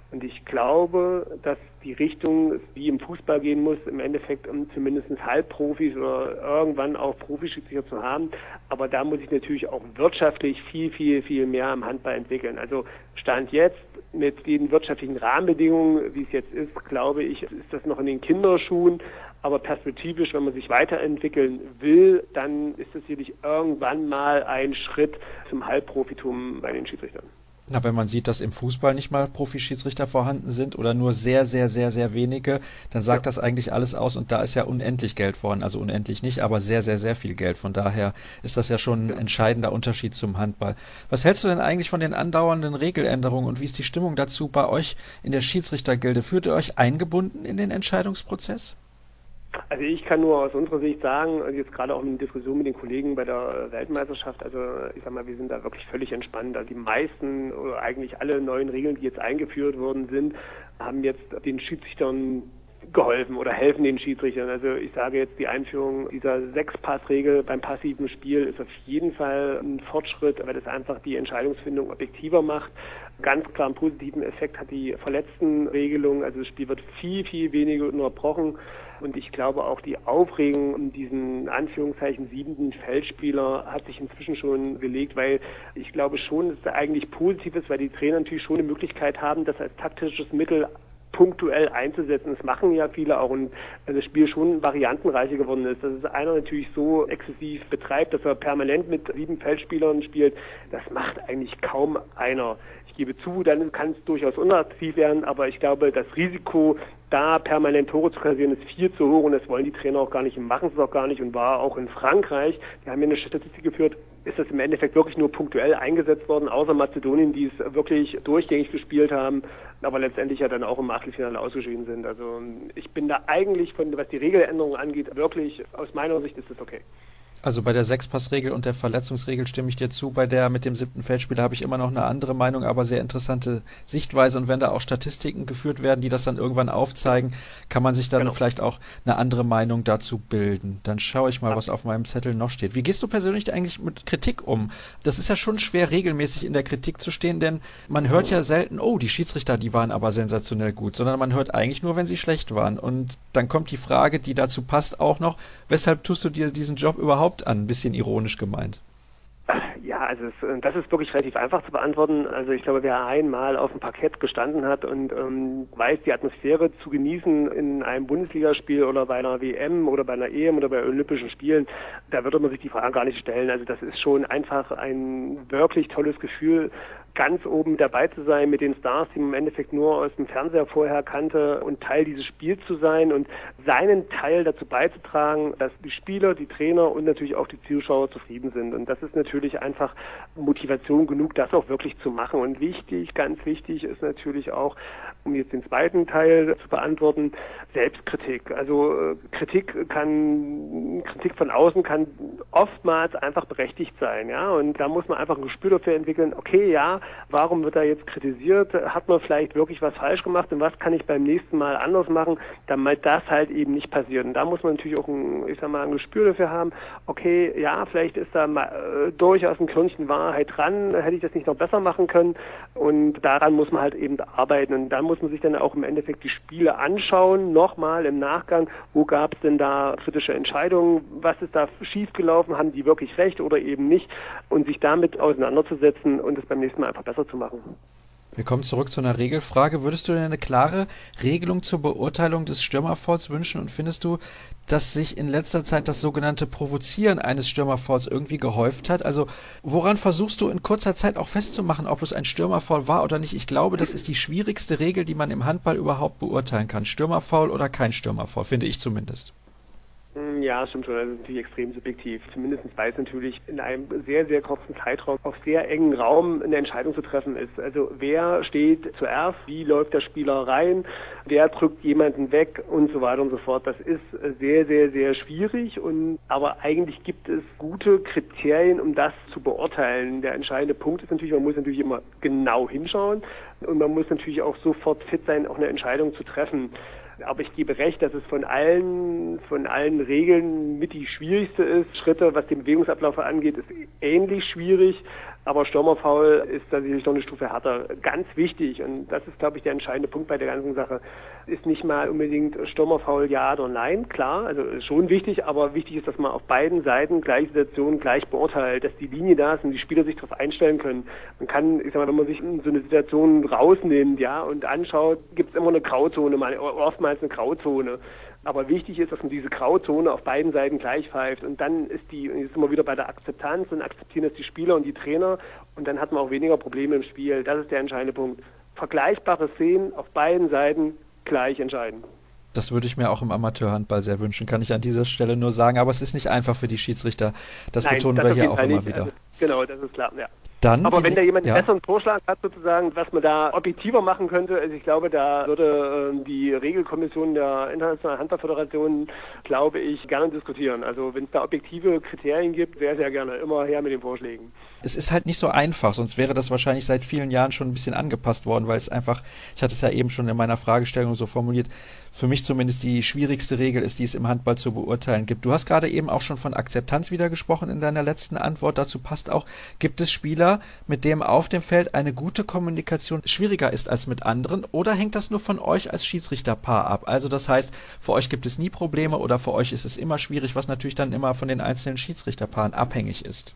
Und ich glaube, dass die Richtung wie im Fußball gehen muss, im Endeffekt um zumindest Halbprofis oder irgendwann auch Profischiedsrichter zu haben. Aber da muss ich natürlich auch wirtschaftlich viel, viel, viel mehr am Handball entwickeln. Also Stand jetzt mit den wirtschaftlichen Rahmenbedingungen, wie es jetzt ist, glaube ich, ist das noch in den Kinderschuhen. Aber perspektivisch, wenn man sich weiterentwickeln will, dann ist das sicherlich irgendwann mal ein Schritt zum Halbprofitum bei den Schiedsrichtern. Na, wenn man sieht, dass im Fußball nicht mal Profischiedsrichter vorhanden sind oder nur sehr, sehr, sehr, sehr wenige, dann sagt ja. das eigentlich alles aus und da ist ja unendlich Geld vorhanden, also unendlich nicht, aber sehr, sehr, sehr viel Geld. Von daher ist das ja schon ein entscheidender Unterschied zum Handball. Was hältst du denn eigentlich von den andauernden Regeländerungen und wie ist die Stimmung dazu bei euch in der Schiedsrichtergilde? Fühlt ihr euch eingebunden in den Entscheidungsprozess? Also ich kann nur aus unserer Sicht sagen, jetzt gerade auch in Diskussion mit den Kollegen bei der Weltmeisterschaft, also ich sag mal, wir sind da wirklich völlig entspannt. Also die meisten oder eigentlich alle neuen Regeln, die jetzt eingeführt worden sind, haben jetzt den Schiedsrichtern geholfen oder helfen den Schiedsrichtern. Also ich sage jetzt, die Einführung dieser Sechs-Pass-Regel beim passiven Spiel ist auf jeden Fall ein Fortschritt, weil das einfach die Entscheidungsfindung objektiver macht. Ganz klar einen positiven Effekt hat die Verletztenregelung, also das Spiel wird viel, viel weniger unterbrochen. Und ich glaube auch die Aufregung um diesen Anführungszeichen siebenten Feldspieler hat sich inzwischen schon gelegt, weil ich glaube schon, dass es eigentlich positiv ist, weil die Trainer natürlich schon eine Möglichkeit haben, das als taktisches Mittel punktuell einzusetzen. Das machen ja viele auch und das Spiel schon variantenreicher geworden ist. Dass es einer natürlich so exzessiv betreibt, dass er permanent mit sieben Feldspielern spielt, das macht eigentlich kaum einer. Ich gebe zu, dann kann es durchaus unattraktiv werden, aber ich glaube, das Risiko, da permanent Tore zu kassieren, ist viel zu hoch und das wollen die Trainer auch gar nicht und machen es auch gar nicht und war auch in Frankreich, die haben ja eine Statistik geführt, ist das im Endeffekt wirklich nur punktuell eingesetzt worden, außer Mazedonien, die es wirklich durchgängig gespielt haben, aber letztendlich ja dann auch im Achtelfinale ausgeschieden sind. Also ich bin da eigentlich, von was die Regeländerungen angeht, wirklich, aus meiner Sicht ist das okay. Also bei der Sechspassregel und der Verletzungsregel stimme ich dir zu. Bei der mit dem siebten Feldspieler habe ich immer noch eine andere Meinung, aber sehr interessante Sichtweise. Und wenn da auch Statistiken geführt werden, die das dann irgendwann aufzeigen, kann man sich dann genau. vielleicht auch eine andere Meinung dazu bilden. Dann schaue ich mal, was auf meinem Zettel noch steht. Wie gehst du persönlich eigentlich mit Kritik um? Das ist ja schon schwer, regelmäßig in der Kritik zu stehen, denn man hört ja selten, oh, die Schiedsrichter, die waren aber sensationell gut, sondern man hört eigentlich nur, wenn sie schlecht waren. Und dann kommt die Frage, die dazu passt auch noch, weshalb tust du dir diesen Job überhaupt an, ein bisschen ironisch gemeint. Ja, also es, das ist wirklich relativ einfach zu beantworten. Also ich glaube, wer einmal auf dem Parkett gestanden hat und ähm, weiß, die Atmosphäre zu genießen in einem Bundesligaspiel oder bei einer W M oder bei einer E M oder bei Olympischen Spielen, da würde man sich die Frage gar nicht stellen. Also das ist schon einfach ein wirklich tolles Gefühl, ganz oben dabei zu sein mit den Stars, die man im Endeffekt nur aus dem Fernseher vorher kannte und Teil dieses Spiels zu sein und seinen Teil dazu beizutragen, dass die Spieler, die Trainer und natürlich auch die Zuschauer zufrieden sind. Und das ist natürlich einfach Motivation genug, das auch wirklich zu machen. Und wichtig, ganz wichtig ist natürlich auch, um jetzt den zweiten Teil zu beantworten, Selbstkritik. Also äh, Kritik kann, Kritik von außen kann oftmals einfach berechtigt sein, ja. Und da muss man einfach ein Gespür dafür entwickeln, okay, ja, warum wird da jetzt kritisiert? Hat man vielleicht wirklich was falsch gemacht und was kann ich beim nächsten Mal anders machen, damit das halt eben nicht passiert? Und da muss man natürlich auch ein, ich sag mal, ein Gespür dafür haben, okay, ja, vielleicht ist da mal, äh, durchaus ein Körnchen Wahrheit dran, hätte ich das nicht noch besser machen können? Und daran muss man halt eben arbeiten. Und dann muss man sich dann auch im Endeffekt die Spiele anschauen, nochmal im Nachgang, wo gab es denn da kritische Entscheidungen, was ist da schiefgelaufen, haben die wirklich recht oder eben nicht und sich damit auseinanderzusetzen und es beim nächsten Mal einfach besser zu machen. Wir kommen zurück zu einer Regelfrage. Würdest du dir eine klare Regelung zur Beurteilung des Stürmerfouls wünschen und findest du, dass sich in letzter Zeit das sogenannte Provozieren eines Stürmerfouls irgendwie gehäuft hat? Also woran versuchst du in kurzer Zeit auch festzumachen, ob es ein Stürmerfoul war oder nicht? Ich glaube, das ist die schwierigste Regel, die man im Handball überhaupt beurteilen kann. Stürmerfoul oder kein Stürmerfoul, finde ich zumindest. Ja, stimmt schon. Das ist natürlich extrem subjektiv. Zumindest weil es natürlich in einem sehr, sehr kurzen Zeitraum auf sehr engen Raum eine Entscheidung zu treffen ist. Also wer steht zuerst, wie läuft der Spieler rein, wer drückt jemanden weg und so weiter und so fort. Das ist sehr, sehr, sehr schwierig. Und aber eigentlich gibt es gute Kriterien, um das zu beurteilen. Der entscheidende Punkt ist natürlich, man muss natürlich immer genau hinschauen und man muss natürlich auch sofort fit sein, auch eine Entscheidung zu treffen. Aber ich gebe recht, dass es von allen, von allen Regeln mit die schwierigste ist. Schritte, was den Bewegungsablauf angeht, ist ähnlich schwierig. Aber Stürmerfoul ist da sicherlich noch eine Stufe härter. Ganz wichtig, und das ist, glaube ich, der entscheidende Punkt bei der ganzen Sache, ist nicht mal unbedingt Stürmerfoul ja oder nein, klar, also ist schon wichtig, aber wichtig ist, dass man auf beiden Seiten gleiche Situationen gleich beurteilt, dass die Linie da ist und die Spieler sich darauf einstellen können. Man kann, ich sag mal, wenn man sich so eine Situation rausnimmt, ja, und anschaut, gibt es immer eine Grauzone, oftmals eine Grauzone. Aber wichtig ist, dass man diese Grauzone auf beiden Seiten gleich pfeift. Und dann ist die, jetzt sind wir wieder bei der Akzeptanz, und akzeptieren das die Spieler und die Trainer. Und dann hat man auch weniger Probleme im Spiel. Das ist der entscheidende Punkt. Vergleichbare Szenen auf beiden Seiten gleich entscheiden. Das würde ich mir auch im Amateurhandball sehr wünschen, kann ich an dieser Stelle nur sagen. Aber es ist nicht einfach für die Schiedsrichter. Das Nein, betonen das wir hier auch immer nicht. wieder. Also, genau, das ist klar, ja. Dann Aber wenn da jemand einen ja. besseren Vorschlag hat, sozusagen, was man da objektiver machen könnte, also ich glaube, da würde äh, die Regelkommission der Internationalen Handballföderation, glaube ich, gerne diskutieren. Also wenn es da objektive Kriterien gibt, sehr, sehr gerne. Immer her mit den Vorschlägen. Es ist halt nicht so einfach, sonst wäre das wahrscheinlich seit vielen Jahren schon ein bisschen angepasst worden, weil es einfach, ich hatte es ja eben schon in meiner Fragestellung so formuliert, für mich zumindest die schwierigste Regel ist, die es im Handball zu beurteilen gibt. Du hast gerade eben auch schon von Akzeptanz wieder gesprochen in deiner letzten Antwort. Dazu passt auch, gibt es Spieler, mit denen auf dem Feld eine gute Kommunikation schwieriger ist als mit anderen, oder hängt das nur von euch als Schiedsrichterpaar ab? Also das heißt, für euch gibt es nie Probleme oder für euch ist es immer schwierig, was natürlich dann immer von den einzelnen Schiedsrichterpaaren abhängig ist.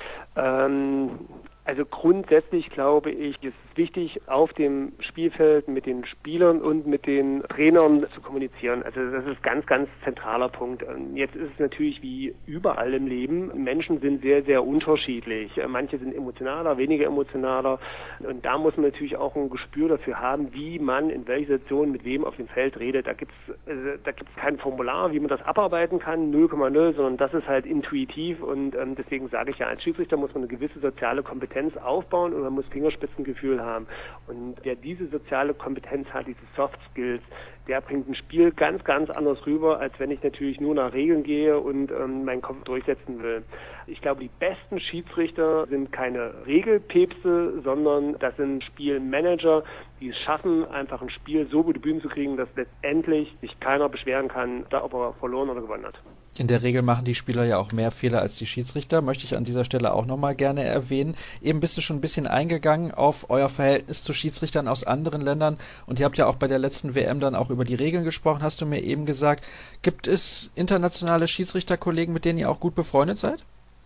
Ähm, also grundsätzlich glaube ich, ist es wichtig, auf dem Spielfeld mit den Spielern und mit den Trainern zu kommunizieren. Also das ist ein ganz, ganz zentraler Punkt. Jetzt ist es natürlich wie überall im Leben. Menschen sind sehr, sehr unterschiedlich. Manche sind emotionaler, weniger emotionaler. Und da muss man natürlich auch ein Gespür dafür haben, wie man in welcher Situation mit wem auf dem Feld redet. Da gibt es also, da gibt's kein Formular, wie man das abarbeiten kann, null Komma null, sondern das ist halt intuitiv. Und ähm, deswegen sage ich ja, als Schiedsrichter muss man eine gewisse soziale Kompetenz aufbauen und man muss Fingerspitzengefühl haben. Und wer diese soziale Kompetenz hat, diese Soft Skills, der bringt ein Spiel ganz, ganz anders rüber, als wenn ich natürlich nur nach Regeln gehe und ähm, meinen Kopf durchsetzen will. Ich glaube, die besten Schiedsrichter sind keine Regelpäpste, sondern das sind Spielmanager, die es schaffen, einfach ein Spiel so gute Bühnen zu kriegen, dass letztendlich sich keiner beschweren kann, da ob er verloren oder gewonnen hat. In der Regel machen die Spieler ja auch mehr Fehler als die Schiedsrichter, möchte ich an dieser Stelle auch nochmal gerne erwähnen. Eben bist du schon ein bisschen eingegangen auf euer Verhältnis zu Schiedsrichtern aus anderen Ländern und ihr habt ja auch bei der letzten W M dann auch über die Regeln gesprochen, hast du mir eben gesagt. Gibt es internationale Schiedsrichterkollegen, mit denen ihr auch gut befreundet seid?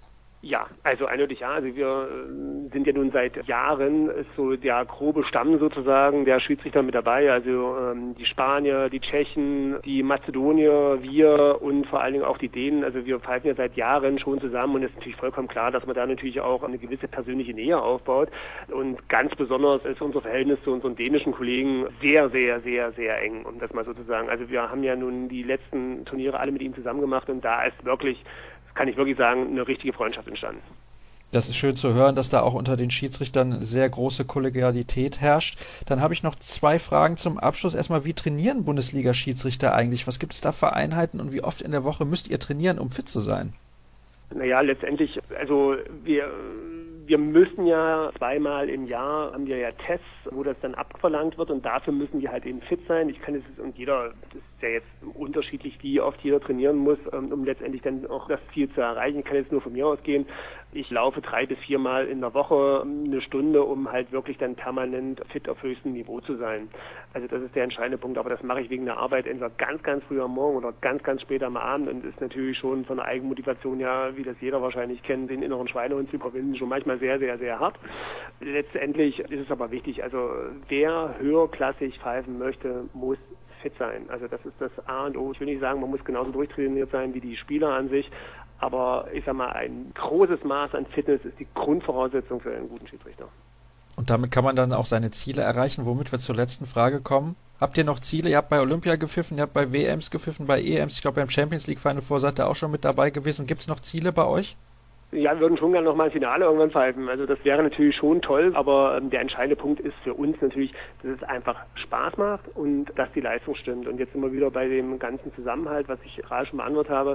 Ja, also eindeutig ja. Also wir äh, sind ja nun seit Jahren ist so der grobe Stamm sozusagen der Schiedsrichter mit dabei. Also ähm, die Spanier, die Tschechen, die Mazedonier, wir und vor allen Dingen auch die Dänen. Also wir pfeifen ja seit Jahren schon zusammen und es ist natürlich vollkommen klar, dass man da natürlich auch eine gewisse persönliche Nähe aufbaut. Und ganz besonders ist unser Verhältnis zu unseren dänischen Kollegen sehr, sehr, sehr, sehr eng, um das mal so zu sagen. Also wir haben ja nun die letzten Turniere alle mit ihnen zusammen gemacht und da ist wirklich, kann ich wirklich sagen, eine richtige Freundschaft entstanden. Das ist schön zu hören, dass da auch unter den Schiedsrichtern sehr große Kollegialität herrscht. Dann habe ich noch zwei Fragen zum Abschluss. Erstmal, wie trainieren Bundesliga-Schiedsrichter eigentlich? Was gibt es da für Einheiten und wie oft in der Woche müsst ihr trainieren, um fit zu sein? Naja, letztendlich, also wir... Wir müssen ja zweimal im Jahr, haben wir ja Tests, wo das dann abverlangt wird und dafür müssen die halt eben fit sein. Ich kann es, und jeder, das ist ja jetzt unterschiedlich, wie oft jeder trainieren muss, um letztendlich dann auch das Ziel zu erreichen. Ich kann jetzt nur von mir ausgehen. Ich laufe drei bis viermal in der Woche eine Stunde, um halt wirklich dann permanent fit auf höchstem Niveau zu sein. Also das ist der entscheidende Punkt, aber das mache ich wegen der Arbeit entweder ganz, ganz früh am Morgen oder ganz, ganz spät am Abend und ist natürlich schon von der Eigenmotivation ja, wie das jeder wahrscheinlich kennt, den inneren Schweinehund zu überwinden, schon manchmal sehr, sehr, sehr hart. Letztendlich ist es aber wichtig, also wer höherklassig pfeifen möchte, muss fit sein. Also das ist das A und O. Ich will nicht sagen, man muss genauso durchtrainiert sein wie die Spieler an sich, aber ich sag mal, ein großes Maß an Fitness ist die Grundvoraussetzung für einen guten Schiedsrichter. Und damit kann man dann auch seine Ziele erreichen, womit wir zur letzten Frage kommen. Habt ihr noch Ziele? Ihr habt bei Olympia gepfiffen, ihr habt bei W Ms gepfiffen, bei E Ms, ich glaube beim Champions League Final Four seid ihr auch schon mit dabei gewesen. Gibt es noch Ziele bei euch? Ja, wir würden schon gerne nochmal ein Finale irgendwann pfeifen. Also das wäre natürlich schon toll, aber ähm, der entscheidende Punkt ist für uns natürlich, dass es einfach Spaß macht und dass die Leistung stimmt. Und jetzt sind wir wieder bei dem ganzen Zusammenhalt, was ich gerade schon beantwortet habe.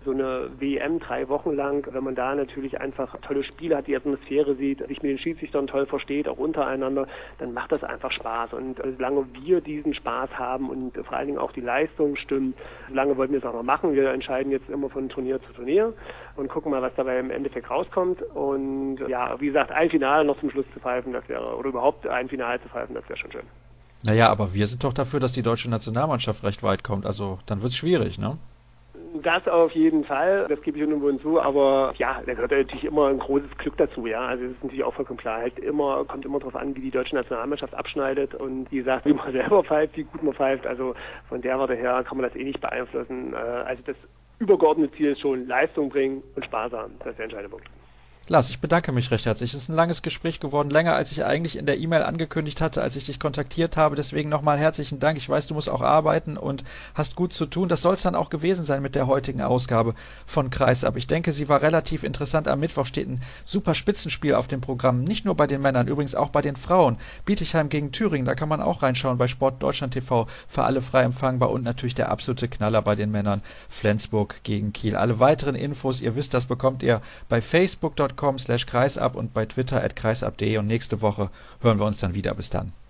So eine W M drei Wochen lang, wenn man da natürlich einfach tolle Spiele hat, die Atmosphäre sieht, sich mit den Schiedsrichtern toll versteht, auch untereinander, dann macht das einfach Spaß. Und solange wir diesen Spaß haben und vor allen Dingen auch die Leistung stimmt, solange wollten wir es auch noch machen. Wir entscheiden jetzt immer von Turnier zu Turnier und gucken mal, was dabei im Endeffekt rauskommt. Und ja, wie gesagt, ein Finale noch zum Schluss zu pfeifen, das wäre, oder überhaupt ein Finale zu pfeifen, das wäre schon schön. Naja, aber wir sind doch dafür, dass die deutsche Nationalmannschaft recht weit kommt. Also dann wird es schwierig, ne? Das auf jeden Fall, das gebe ich irgendwo hinzu, aber ja, da gehört natürlich immer ein großes Glück dazu, ja, also das ist natürlich auch vollkommen klar, halt immer, kommt immer darauf an, wie die deutsche Nationalmannschaft abschneidet und wie gesagt, wie man selber pfeift, wie gut man pfeift, also von der Warte her kann man das eh nicht beeinflussen, also das übergeordnete Ziel ist schon Leistung bringen und Spaß haben, das ist der entscheidende Punkt. Lars, ich bedanke mich recht herzlich. Es ist ein langes Gespräch geworden, länger als ich eigentlich in der E-Mail angekündigt hatte, als ich dich kontaktiert habe. Deswegen nochmal herzlichen Dank. Ich weiß, du musst auch arbeiten und hast gut zu tun. Das soll es dann auch gewesen sein mit der heutigen Ausgabe von Kreisab. Ich denke, sie war relativ interessant. Am Mittwoch steht ein super Spitzenspiel auf dem Programm. Nicht nur bei den Männern, übrigens auch bei den Frauen. Bietigheim gegen Thüringen, da kann man auch reinschauen bei Sport Deutschland T V. Für alle frei empfangbar und natürlich der absolute Knaller bei den Männern. Flensburg gegen Kiel. Alle weiteren Infos, ihr wisst, das bekommt ihr bei facebook punkt com slash kreisab und bei Twitter at kreisab punkt de und nächste Woche hören wir uns dann wieder. Bis dann.